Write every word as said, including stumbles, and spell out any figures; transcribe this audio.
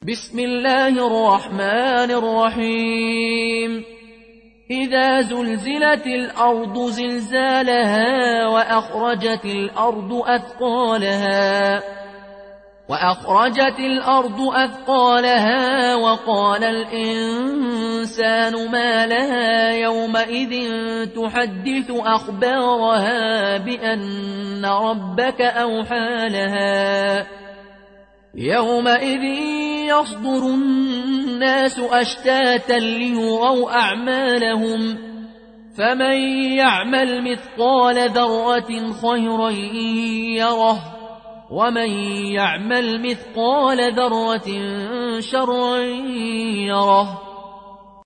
بسم الله الرحمن الرحيم إذا زلزلت الأرض زلزالها وأخرجت الأرض أثقالها وأخرجت الأرض أثقالها وقال الإنسان ما لها يومئذ تحدث أخبارها بأن ربك أوحى لها يومئذ يصدر الناس أشتاتا ليروا أعمالهم فمن يعمل مثقال ذرة خيرا يره ومن يعمل مثقال ذرة شرا يره